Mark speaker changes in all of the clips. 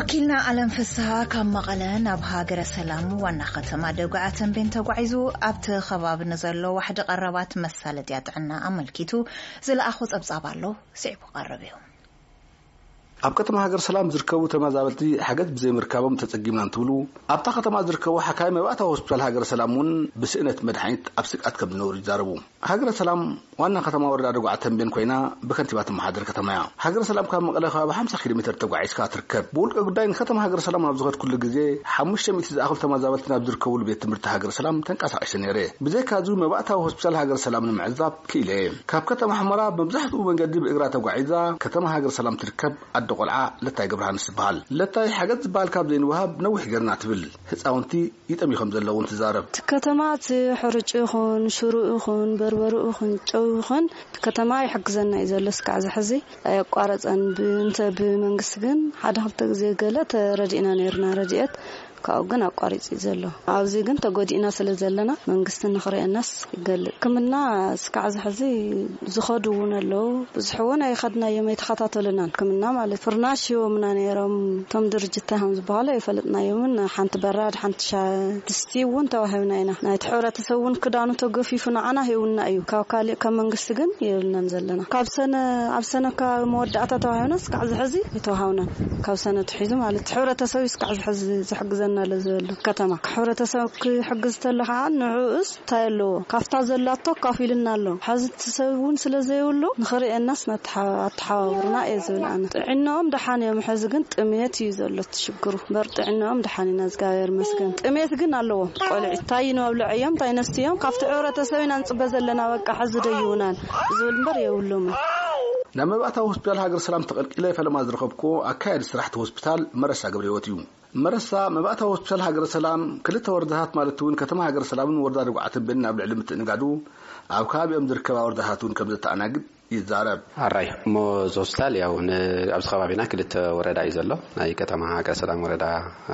Speaker 1: وكيلنا على فسها كم مقالة أبها جرى السلام ونختم دقعة بنت وعيزو أبت خباب نزل له واحد قربات مسألة يدعنا أمل كيتو زل أخذ أبصاب له سعب قربيهم
Speaker 2: ኣብ ከተማ ሃገር ሰላም ዝርከቡ ተማዛበልቲ ሓገዝ ብዘይ ምርካቦም ተጸጊምና እንትብሉ ኣብታ ከተማ ዝርከቡ ሓካይ መባእታ ሆስፒታል ሃገር ሰላምን ብስእነት መድኃኒት ኣብ ስቃት ከም ዝነብሩ ይዛረቡ ሃገር ሰላም ዋና ከተማ ወረዳ ደጓዓ ተንቤን ኮይና በከንቲባት ማሕደር ከተማያ ሃገር ሰላም ካብ መቀለ ከባቢ 50 ኪሎ ሜትር ተጓዒዝካ ትርከብ ብውልቀ ጉዳይ ከተማ ሃገር ሰላም ኣብ ዝኸድ ኩሉ ግዜ 500 ዝኣክል ተማዛበልቲ ናብ ዝርከቡ ቤት ትምህርቲ ሃገር ሰላም ተንቀሳቀሰ ነይረ ብዘይ ካዙ መባእታ ሆስፒታል ሃገር ሰላም ንምዕዛብ ክኢለ ካብ ከተማ ሕመራ በብዛሕትኡ መንገዲ ብእግራ ተጓዒዛ ከተማ ሃገር ሰላም ትርከብ ቆልዓ ለታይ ገብርሃን ስባል ለታይ ሓገዝ ዝባል ካብ ዘይንወሃብ ነውሕ ገርና ትብል ህፃውንቲ ይጠሚኹም ዘለውን ትዛረብ
Speaker 3: ከተማት ሕርጭ ይኹን ሽሩዕ ይኹን በርበሩ ይኹን ጨው ይኹን ከተማ ይሕግዘና ይዘለስ ካዝ ሕዚ ኣቋረፀን ብእንተ ብመንግስት ግን ሓደ ክልተ ግዜ ገለ ተረዲእና ነርና ረዲእት ካው ግን አቋሪጽ ይዘሎ ኣብዚ ግን ተጎዲና ስለ ዘለና መንግስት ንኽሪአናስ ይገልጽ ከምና ስካዝ ሕዚ ዝኸዱውን ኣለው ብዙሕውን ኣይኸድና የመይተኸታተሉና ከምና ማለት ፍርናሽዮ ምና ነይሮም ቶም ድርጅታهم ዝበሃለ ይፈልጥናዮም ሓንቲ በራድ ሓንቲ ድስቲውን ተዋሂብና ኢና ናይ ሕብረተሰቡን ክዳኑ ተገፊፉና ዓና ሄውና እዩ ካብ ካሊ ካብ መንግስት ግን ይልናን ዘለና ካብ ሰነ ኣብ ሰነካ መወዳእታ ተዋሂብና ስካዝ ሕዚ ይተዋሃውና ካብ ሰነ ትሒዙ ማለት ሕብረተሰቡ ስካዝ ሕዚ ዝሕግዘ ለዘሉ ከተማ ሕብረተሰብ ክሕግዝ ተለኻ ንዑስ ታይሎ ካፍታ ዘላቶ ካፊልና ኣሎ ሓዝ ተሰውን ስለዘይውሉ ንኽሪአናስ ነተሓዋውርና እዝብላና ጥዕናኦም ደሓንዮም ሕዝ ግን ጥሜት እዩ ዘሎ ትሽግሩ በርጥዕናኦም ደሓኒና ዝጋበር መስገን ጥሜት ግን ኣለዎ ቆልዕ ታይኖ ኣብልዕዮም ታይነስትዮም ካፍታ ሕብረተሰብና ንጽበ ዘለና በቃ ሕዝ ደይውናን ዝብል ምበር የውሎም
Speaker 2: ናመባእታ ሆስፒታል ሃገር ሰላም ተቀልቂለ ፈለማ ዝረከብኮ አካይድ ስራሕቲ ሆስፒታል መረሳ ገብረህይወት እዩ መረሳ መባእታ ሆስፒታል ሃገር ሰላም ክልተ ወረዳታት ማለትውን ከተማ ሃገር ሰላምን ወረዳ ደጓዓ ተንቤን ኣብ ልዕሊ ምትንጋዱ ኣብ ከባቢኦም ዝርከባ ወረዳታቱን ከም ዘተኣናግድ ይዛረብ
Speaker 4: አራይ ሞ ሆስፒታል ያው ኣብ ከባቢና ክልተ ወረዳ እዩ ዘሎ ናይ ከተማ ሃገር ሰላም ወረዳ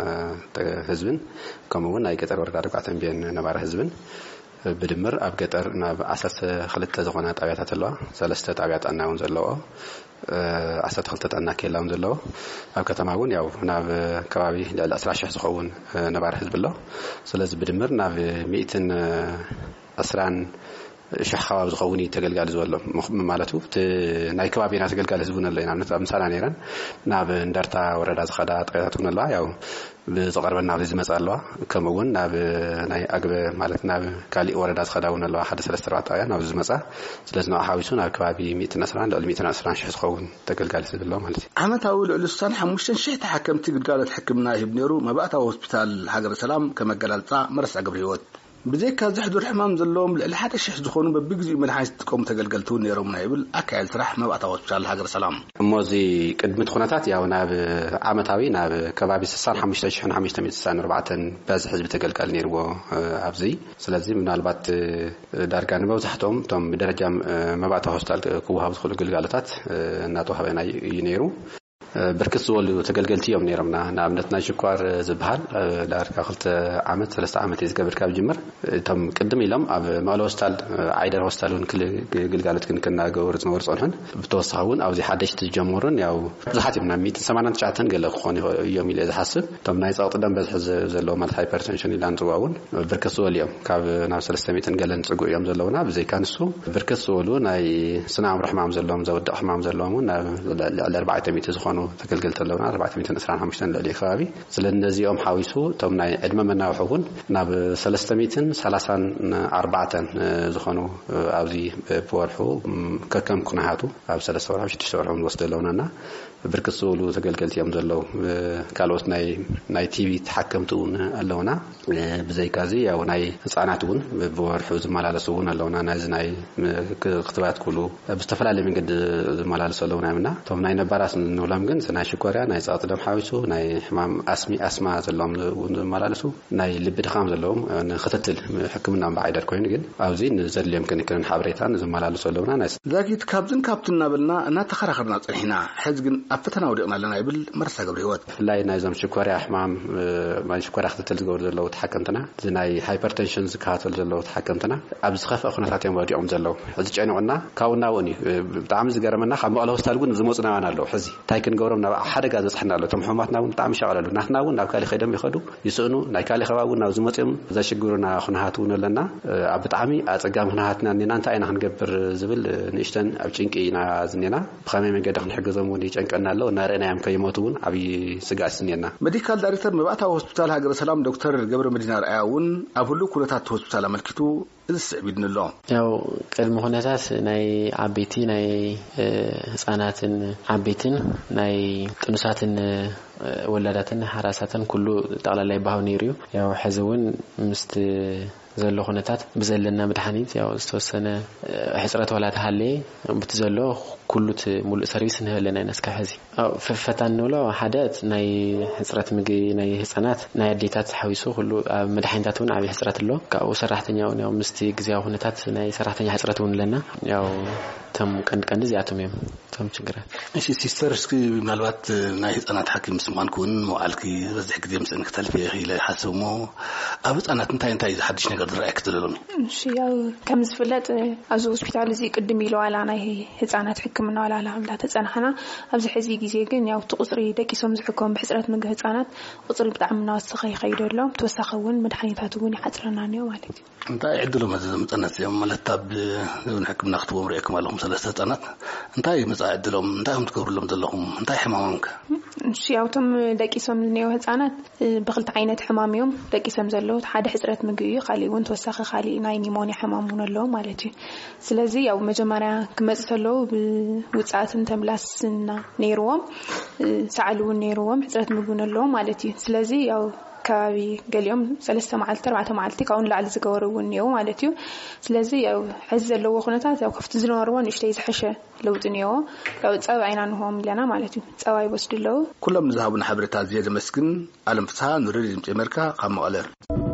Speaker 4: ህዝብን ከምኡውን ናይ ገጠር ወረዳ ደጓዓ ተንቤን ነባር ህዝብን بدمر أب قطر ناب أساس خلت زخونة طبيعة الله ثلاثة طبيعة أنهم زلوا أساس خلت أننا كلهم زلوا أب كتماون ياو ناب كوابي الأسرع شخص خون نبار حزب الله ثلاث بدمر ناب 100 أسران شخاوز خوني تقلقال زوالله مالته ناي كوابي ناس تقلقال زبون الله يعني مثلا نيران ناب ندرتا وردا زخدات قياتون الله ياو بزقربنا بزي مسألة كمون ناب ناي أقب مالت ناب كالي وردا زخداون الله حد 3 آية ناب زي مسألة لازم أحاويسون ناب كوابي 100 أسران لأ 100 أسران شخص خون تقلقال زي الله مالتي
Speaker 2: عمت أول الأستاذ حموشن شيء تحكمت قلقالت حكمنا يبنيرو ما بقى هوسبيتال حجر سلام كما قالت مرسى قبريوت بذيك زحدو الحمام زلهم لحد الشيخ زخونوا ببيجي من حيث تقوم تقلقلتون يروم نايبل أكل سرح ما بقى توصل هاجر سلام
Speaker 4: موزي قدمت خناتات يا وناب عامتاوي ناب كبابي سسان 5,500 باز حزب تقلقل نيرو أبزي سلازي من البات داركان بوزحتهم توم بدرجة ما بقى توصل كوها بدخل قلقلتات ناتو هبنا ينيرو بركز ولو تقلقلتي يوم نيرمنا نعملتنا شكوار زبهال لاركا خلت عامت 3 عامت يزقبر كاب جمر تم قدم يلم اب مال هوستال عيدر هوستالون كل قلقالت كنا غورز ورصونهن بتوصاون او زي حدش تجمرن ያው زحاتي من 189 قال خوني يوم اللي حسب تم ناي صوت دم بس زلو مال هايبرتنشن اللي انطواون بركز وليوم كاب ناو 300 قال نصقو يوم زلونا بزي كانسو بركز ولو ناي سنام رحمام زلوم زود رحمام زلوم ل 400 زخون تقلقلت لنا 425 للي خابي سلندزي يوم حاويسو توم ناي ادمه مناوحون ناب 334 زخونو ابزي بورحو ككم كنهاتو اب 3 وصل لنا بركز ولو تقلقلت يوم زلو كالوت ناي تي في تحكمتون اللونا بزي كازي او ناي حصاناتون بورحو زمالالسون اللونا ناي اختبارات كله بستفلال من قد زمالالسون اللونا منا توم ناي نبراس نولم ግን سنا شكوريا ناي صات دم حاويسو ناي حمام اسما زلوم مالالسو ناي لب دخام زلوم نختتل حكمنا بعيدر كوين ግን አብዚ ንዘል يمكن كن حبريتان زمالالسو لونا ناس
Speaker 2: ذاكيت كابزن كابتنا بلنا انا تخرخرنا صحينا حز ግን አፍተና ወደቅና ለና ይብል መርሳ ገብረህይወት
Speaker 4: ላይ ናይዞም ሽኮሪያ حمام ማን ሽኮሪያ ክትል ዝገብር ዘለው ተሐከምተና ዝናይ ሃይፐርቴንሽን ዝካተል ዘለው ተሐከምተና ኣብዚ ኸፈ ኹነታቶም ወዲኦም ዘለው እዚ ጨኒቁና ካውና ወኒ በጣም ዝገረመና ካብ መቀለ ሆስፒታል ግን ዝሞጽናዋን ኣለው ሕዚ ታይክን ክንገብሮም ናብ ሓደጋ ዘጽሕና ኣሎ ቶም ሕማማትና እውን ብጣዕሚ ሸቀለሉ ናትና እውን ናብ ካሊ ኸይዶም ይኸዱ ይስእኑ ናይ ካሊ ከባቢ ናብ ዝመጽኦም ዘሽግሩና ኩነታት እውን ኣለና ኣብ ብጣዕሚ ኣጸጋም ኩነታትና ነና እንታይ አይና ክንገብር ዝብል ንእሽተን ኣብ ጭንቂ ኢና ዝኔና ብኸመይ መንገዲ ክንሕግዞም እውን ይጨንቀና ኣሎ እናረአናዮም ከይሞቱ እውን ዓብይ ስጋት ስኔና
Speaker 2: ሜዲካል ዳይሬክተር መባእታዊ ሆስፒታል ሃገረ ሰላም ዶክተር ገብረ መዲና ረአያ እውን ኣብ ሁሉ ኩነታት ሆስፒታል አመልኪቱ ዝስዕቢድን ኣሎ
Speaker 5: ያው ቅድመ ኩነታት ናይ ዓበይቲ ናይ ህፃናትን ዓበይትን ናይ ጥኑሳትን ወላዳትን ሓራሳትን ኩሉ ጠቅላላይ ባሁ ነይሩ ያው ሕዝውን ምስቲ ዘሎ ኩነታት ብዘለና መድሓኒት ያው ዝተወሰነ ሕጽረት ወላ ተሃለ ብትዘሎ ኩሉት ሙሉእ ሰርቪስ ንህለና ነስካ ሕዚ ፈታን ንብሎ ሓደት ናይ ሕጽረት ምግቢ ናይ ህፃናት ናይ አዴታት ሓዊሱ ኩሉ መድሓኒታት እውን ዓብይ ሕጽረት ኣሎ ካብኡ ሰራሕተኛውን ያው ምስቲ ግዝያዊ ኩነታት ናይ ሰራሕተኛ ሕጽረት እውን ለና ያው ተም ቀንድ እዚኣቶም እዮም ተም ችግራት
Speaker 2: እሺ ሲስተር እስኪ ምናልባት ናይ ህፃናት ሐኪም ስምኳን ኩን መዋዕልኪ በዝሕ ግዜ ምስን ክተልፊ ይኽእል ሓስብሞ ኣብ ህፃናት እንታይ ዝሓድሽ ነገር ዝረአይ ክትለሎም
Speaker 6: እሺ ያው ከም ዝፍለጥ ኣብዚ ሆስፒታል እዚ ቅድም ኢለዋላ ናይ ህፃናት ሕክምና ወላላ አምላ ተጸናሕና ኣብዚ ሕዚ ግዜ ግን ያው ትቁጽሪ ደቂሶም ዝሕከም ብሕጽረት ምግቢ ህፃናት ቁጽሪ ብጣዕሚ ናወሰኸ ይኸይደሎም ተወሳኸውን መድሓኒታት እውን ይሓጽረና ነው ማለት እዩ
Speaker 2: እንታይ ዕድሎም መጽናት እዮም ማለት ኣብ ዘውን ሕክምና ክትቦም ርኢኩም ኣለኩም ሰለስተ ህፃናት እንታይ መጻእ ዕድሎም እንታይ ትገብሩሎም ዘለኹም እንታይ ሕማሞምከ
Speaker 6: እሺ ያውቶም ደቂሶም ዝኔው ህፃናት ብክልተ ዓይነት ሕማም እዮም ደቂሶም ዘለው ሓደ ሕጽረት ምግቢ እዩ ካሊ እውን ተወሳኺ ካሊ ናይ ኒሞኒያ ሕማም እውን ኣለዎ ማለት እዩ ስለዚ ያው መጀመርያ ክመጽእ ተለው ብውጻእትን ተምላስና ነይርዎም ሰዓል እውን ነይርዎም ሕጽረት ምግቢ ኣለዎ ማለት እዩ ስለዚ ያው ከባቢ ገሊኦም 3 መዓልቲ 4 መዓልቲ ካውን ላዕሊ ዝገበሩውን ነው ማለት እዩ ስለዚ ያው ሕዚ ዘለዎ ኩነታት ያው ከፍቲ ዝነበርዎን እሽተይ ዝሐሸ ለውጥ ነው ያው ጸባይና ንሆም ለና ማለት እዩ ጸባይ ወስድለው
Speaker 2: ኩሎም ዝሃቡን ሓበሬታ ዝየ ደመስግን ዓለም ፍስሓ ንሬዲዮ ድምጽ ኣሜሪካ ካብ መቐለ